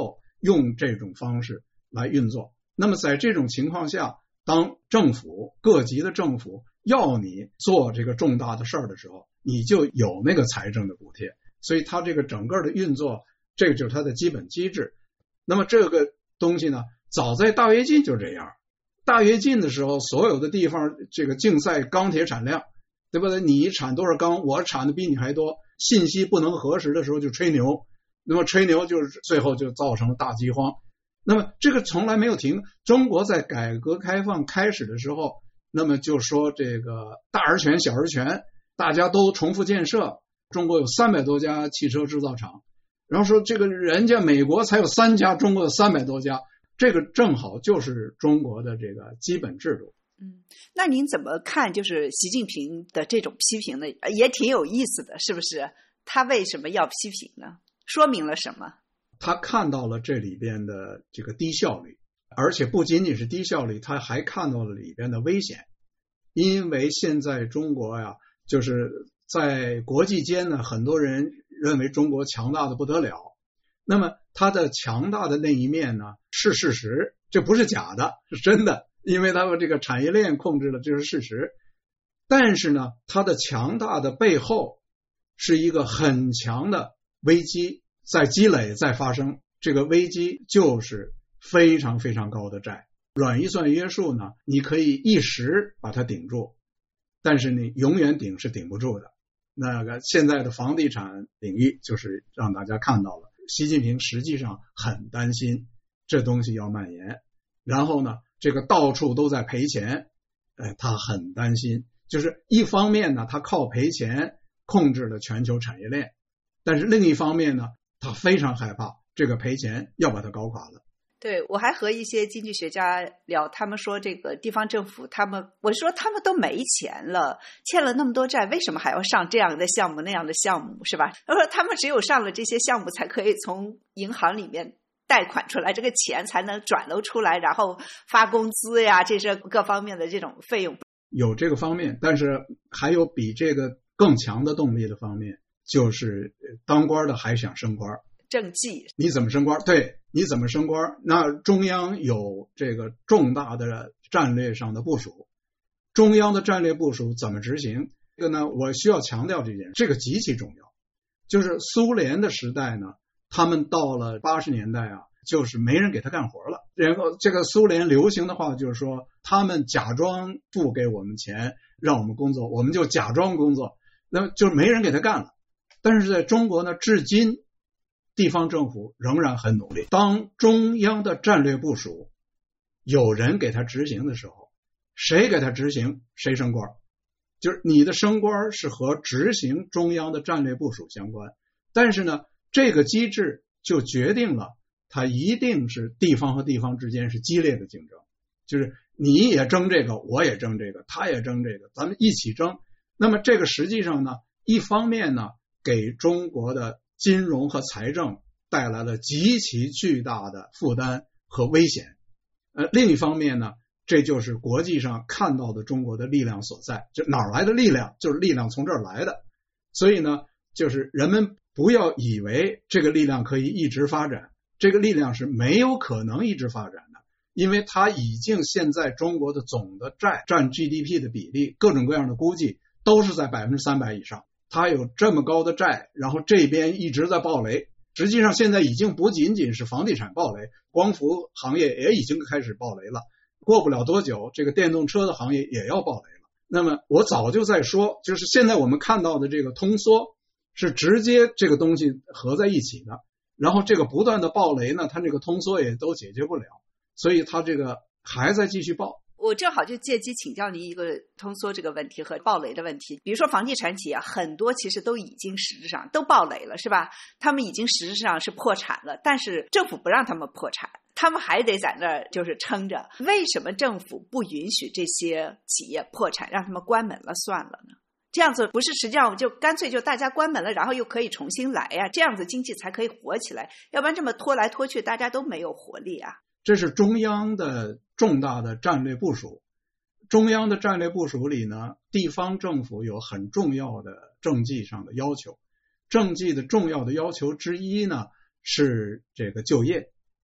用这种方式来运作。那么在这种情况下，当政府各级的政府要你做这个重大的事儿的时候，你就有那个财政的补贴。所以它这个整个的运作，这个就是它的基本机制。那么这个东西呢，早在大跃进就这样。大跃进的时候，所有的地方这个竞赛钢铁产量，对不对？你产多少钢，我产的比你还多，信息不能核实的时候就吹牛，那么吹牛就是最后就造成了大饥荒。那么这个从来没有停。中国在改革开放开始的时候，那么就说这个大而全小而全，大家都重复建设。中国有300多家汽车制造厂，然后说这个人家美国才有3家，中国有300多家，这个正好就是中国的这个基本制度。 那您怎么看就是习近平的这种批评呢？也挺有意思的，是不是？他为什么要批评呢？说明了什么？ 他看到了这里边的这个低效率，而且不仅仅是低效率，他还看到了里边的危险。因为现在中国呀，就是在国际间呢，很多人认为中国强大的不得了。那么它的强大的那一面呢，是事实，这不是假的，是真的，因为它们这个产业链控制了，这是事实。但是呢，它的强大的背后是一个很强的危机在积累在发生。这个危机就是非常非常高的债。软预算约束呢，你可以一时把它顶住，但是你永远顶是顶不住的。那个现在的房地产领域就是让大家看到了，习近平实际上很担心这东西要蔓延，然后呢，这个到处都在赔钱，他很担心。就是一方面呢，他靠赔钱控制了全球产业链，但是另一方面呢，他非常害怕这个赔钱要把它搞垮了。 对，我还和一些经济学家聊，他们说这个地方政府，我说他们都没钱了，欠了那么多债，为什么还要上这样的项目那样的项目，是吧？他说他们只有上了这些项目，才可以从银行里面贷款出来，这个钱才能转流出来，然后发工资呀，这是各方面的这种费用。 有这个方面，但是还有比这个更强的动力的方面，就是当官的还想升官。 政绩，你怎么升官？对，你怎么升官？那中央有这个重大的战略上的部署，中央的战略部署怎么执行？这个呢，我需要强调这件事，这个极其重要。就是苏联的时代呢，他们到了80年代啊，就是没人给他干活了。然后这个苏联流行的话就是说，他们假装付给我们钱，让我们工作，我们就假装工作，那么就没人给他干了。但是在中国呢，至今地方政府仍然很努力。当中央的战略部署有人给他执行的时候，谁给他执行谁升官，就是你的升官是和执行中央的战略部署相关。但是呢，这个机制就决定了它一定是地方和地方之间是激烈的竞争，就是你也争这个，我也争这个，他也争这个，咱们一起争。那么这个实际上呢，一方面呢，给中国的金融和财政带来了极其巨大的负担和危险。另一方面呢，这就是国际上看到的中国的力量所在。就哪儿来的力量？就是力量从这儿来的。所以呢，就是人们不要以为这个力量可以一直发展，这个力量是没有可能一直发展的，因为它已经现在中国的总的债占 GDP 的比例，各种各样的估计都是在 300% 以上。它有这么高的债，然后这边一直在暴雷。实际上现在已经不仅仅是房地产暴雷，光伏行业也已经开始暴雷了，过不了多久这个电动车的行业也要暴雷了。那么我早就在说，就是现在我们看到的这个通缩是直接这个东西合在一起的，然后这个不断的暴雷呢，它这个通缩也都解决不了，所以它这个还在继续暴。 我正好就借机请教您一个通缩这个问题和暴雷的问题。比如说房地产企业很多其实都已经实质上都暴雷了，是吧？他们已经实质上是破产了，但是政府不让他们破产，他们还得在那儿就是撑着。为什么政府不允许这些企业破产，让他们关门了算了呢？这样子不是实际上就干脆就大家关门了，然后又可以重新来呀，这样子经济才可以活起来，要不然这么拖来拖去大家都没有活力啊。 这是中央的重大的战略部署。中央的战略部署里呢，地方政府有很重要的政绩上的要求。政绩的重要的要求之一呢，是这个就业。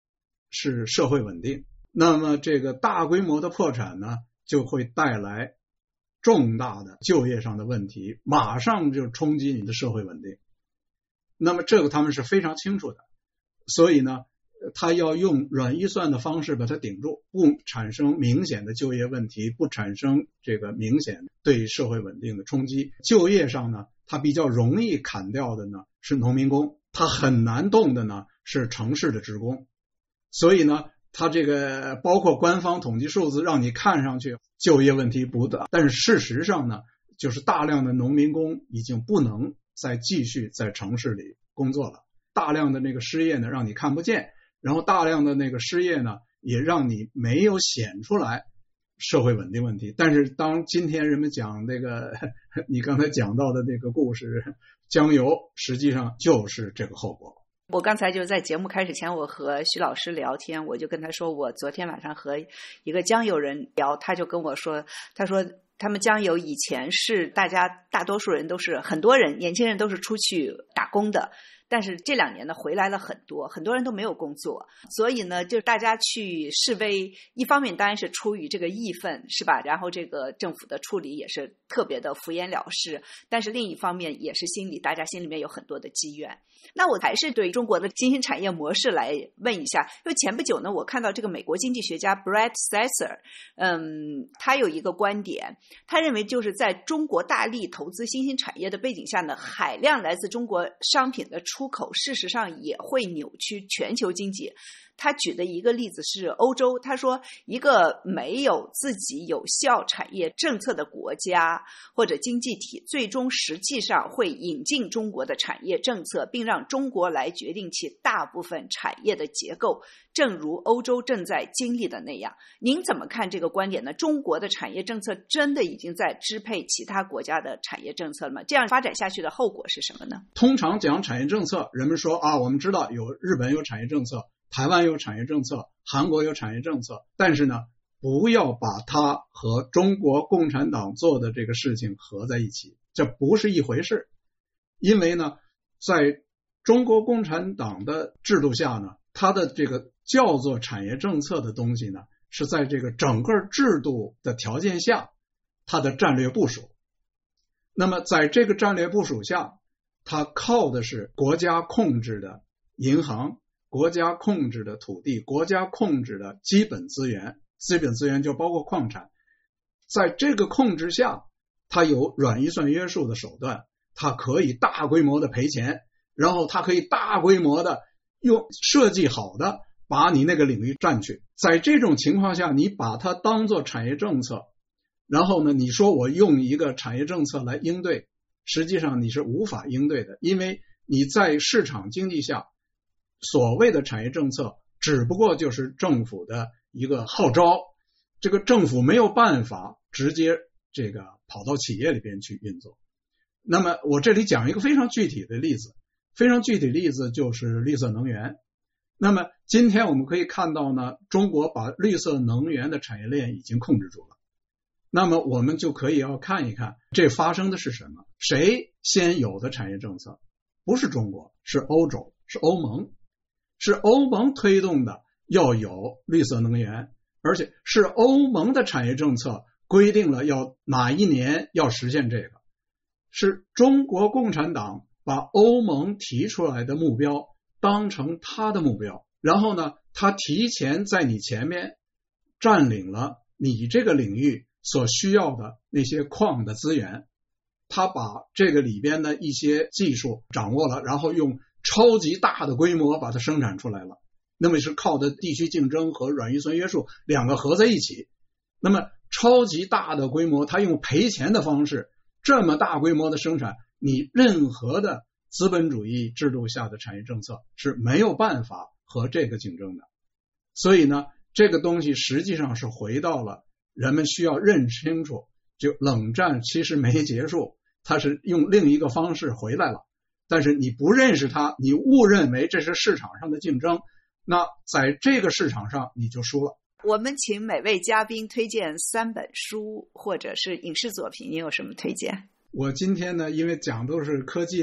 是社会稳定。那么这个大规模的破产呢，就会带来重大的就业上的问题，马上就冲击你的社会稳定。那么这个他们是非常清楚的，所以呢他要用软预算的方式把它顶住，不产生明显的就业问题，不产生这个明显对社会稳定的冲击。就业上呢，它比较容易砍掉的呢是农民工，它很难动的呢是城市的职工。所以呢它这个包括官方统计数字让你看上去就业问题不大，但是事实上呢，就是大量的农民工已经不能再继续在城市里工作了，大量的那个失业呢让你看不见，然后大量的那个失业呢也让你没有显出来社会稳定问题。但是当今天人们讲那个你刚才讲到的那个故事江油，实际上就是这个后果。 我刚才就在节目开始前，我和徐老师聊天，我就跟他说我昨天晚上和一个江油人聊，他就跟我说，他说他们江油以前是大多数人都是，很多人年轻人都是出去打工的，但是这2年呢回来了很多人都没有工作，所以呢就大家去示威，一方面当然是出于这个义愤，是吧？然后这个政府的处理也是特别的敷衍了事，但是另一方面也是大家心里面有很多的积怨。那我还是对中国的新兴产业模式来问一下，因为前不久呢我看到这个美国经济学家 Brett Sasser， 他有一个观点，他认为就是在中国大力投资新兴产业的背景下呢，海量来自中国商品的出口事实上也会扭曲全球经济。他举的一个例子是欧洲，他说一个没有自己有效产业政策的国家或者经济体，最终实际上会引进中国的产业政策，并让中国来决定其大部分产业的结构，正如欧洲正在经历的那样。您怎么看这个观点呢？中国的产业政策真的已经在支配其他国家的产业政策了吗？这样发展下去的后果是什么呢？ 通常讲产业政策，人们说啊，我们知道有日本有产业政策，台湾有产业政策，韩国有产业政策，但是呢不要把它和中国共产党做的这个事情合在一起，这不是一回事。因为呢在中国共产党的制度下呢，它的这个叫做产业政策的东西呢，是在这个整个制度的条件下它的战略部署。那么在这个战略部署下，它靠的是国家控制的银行，国家控制的土地，国家控制的基本资源就包括矿产。在这个控制下，它有软预算约束的手段，它可以大规模的赔钱，然后它可以大规模的用设计好的把你那个领域占去。在这种情况下，你把它当作产业政策，然后呢你说我用一个产业政策来应对，实际上你是无法应对的，因为你在市场经济下所谓的产业政策只不过就是政府的一个号召，这个政府没有办法直接这个跑到企业里边去运作。那么我这里讲一个非常具体的例子，就是绿色能源。那么今天我们可以看到呢，中国把绿色能源的产业链已经控制住了。那么我们就可以要看一看这发生的是什么，谁先有的产业政策？不是中国，是欧洲，是欧盟。是欧盟推动的要有绿色能源，而且是欧盟的产业政策规定了要哪一年要实现这个。是中国共产党把欧盟提出来的目标当成他的目标，然后呢他提前在你前面占领了你这个领域所需要的那些矿的资源，他把这个里边的一些技术掌握了，然后用超级大的规模把它生产出来了。那么是靠的地区竞争和软预算约束两个合在一起。那么超级大的规模，他用赔钱的方式，这么大规模的生产，你任何的资本主义制度下的产业政策是没有办法和这个竞争的。所以呢这个东西实际上是回到了人们需要认清楚，就冷战其实没结束，它是用另一个方式回来了。但是你不认识它，你误认为这是市场上的竞争，那在这个市场上你就输了。 我们请每位嘉宾推荐3本书或者是影视作品，你有什么推荐？ 我今天呢因为讲都是科技了，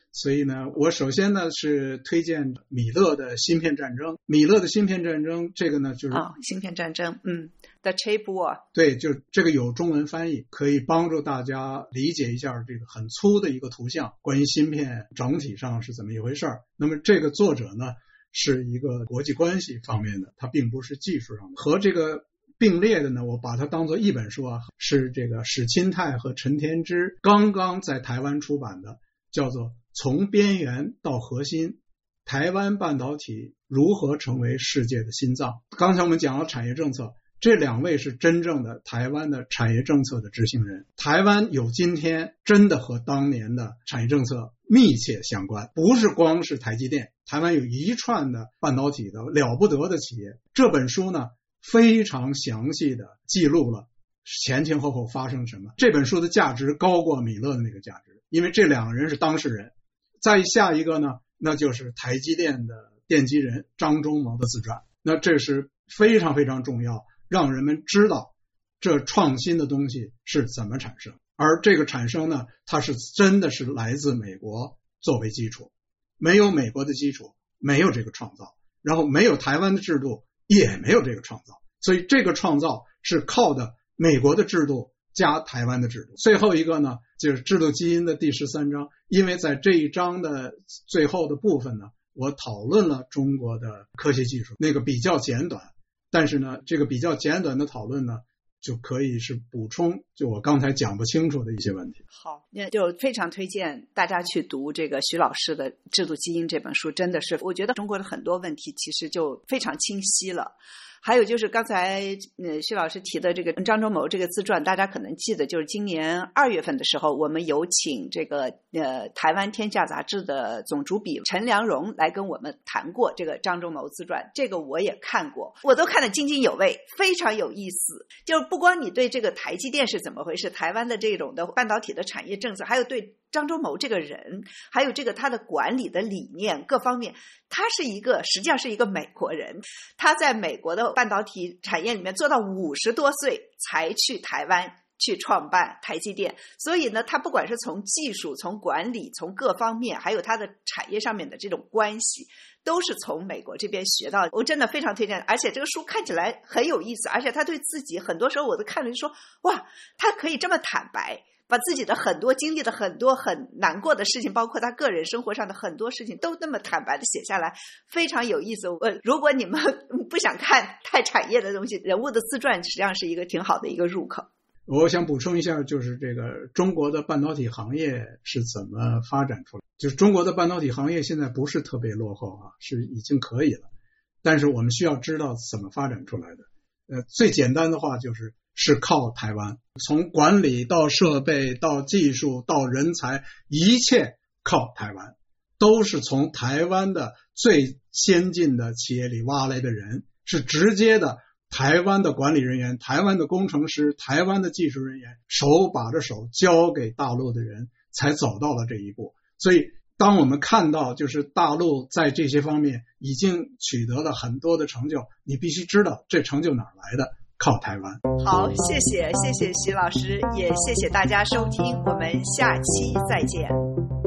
所以呢，我首先呢是推荐米勒的《芯片战争》。米勒的《芯片战争》这个呢就是芯片战争，The Chip War。 对，就这个有中文翻译，可以帮助大家理解一下这个很粗的一个图像，关于芯片整体上是怎么一回事儿。那么这个作者呢是一个国际关系方面的，他并不是技术上的。和这个并列的呢，我把它当作一本书啊，是这个史钦泰和陈天之刚刚在台湾出版的，叫做《从边缘到核心：台湾半导体如何成为世界的心脏》。刚才我们讲了产业政策，这两位是真正的台湾的产业政策的执行人。台湾有今天真的和当年的产业政策密切相关，不是光是台积电，台湾有一串的半导体的了不得的企业。这本书呢非常详细的记录了前前后后发生什么。这本书的价值高过米勒的那个价值，因为这两个人是当事人。再下一个呢，那就是台积电的奠基人张忠谋的自传。那这是非常非常重要，让人们知道这创新的东西是怎么产生，而这个产生呢，它是真的是来自美国作为基础，没有美国的基础没有这个创造，然后没有台湾的制度也没有这个创造，所以这个创造是靠的美国的制度加台湾的制度。最后一个呢，就是制度基因的第13章，因为在这一章的最后的部分呢，我讨论了中国的科学技术，那个比较简短，但是呢，这个比较简短的讨论呢，就可以是补充就我刚才讲不清楚的一些问题。 好，那就非常推荐大家去读这个徐老师的《制度基因》这本书，真的是我觉得中国的很多问题其实就非常清晰了。还有就是刚才徐老师提的这个张忠谋这个自传，大家可能记得，就是今年2月份的时候，我们有请这个台湾天下杂志的总主笔陈良荣来跟我们谈过这个张忠谋自传，这个我也看过，我都看得津津有味，非常有意思。就是不光你对这个台积电是怎么回事，台湾的这种的半导体的产业政策，还有对张忠谋这个人，还有这个他的管理的理念各方面，他是实际上是一个美国人，他在美国的半导体产业里面做到50多岁才去台湾去创办台积电，所以呢，他不管是从技术、从管理、从各方面，还有他的产业上面的这种关系，都是从美国这边学到的。我真的非常推荐，而且这个书看起来很有意思，而且他对自己很多时候我都看了就说，哇，他可以这么坦白，把自己的很多经历的很多很难过的事情，包括他个人生活上的很多事情，都那么坦白的写下来，非常有意思。如果你们不想看太产业的东西，人物的自传实际上是一个挺好的一个入口。 我想补充一下，就是这个中国的半导体行业是怎么发展出来，就是中国的半导体行业现在不是特别落后啊，是已经可以了，但是我们需要知道怎么发展出来的。最简单的话是靠台湾，从管理到设备到技术到人才，一切靠台湾，都是从台湾的最先进的企业里挖来的人，是直接的台湾的管理人员、台湾的工程师、台湾的技术人员手把着手交给大陆的人，才走到了这一步。所以当我们看到就是大陆在这些方面已经取得了很多的成就，你必须知道这成就哪来的，靠台湾。 好，谢谢徐老师，也谢谢大家收听，我们下期再见。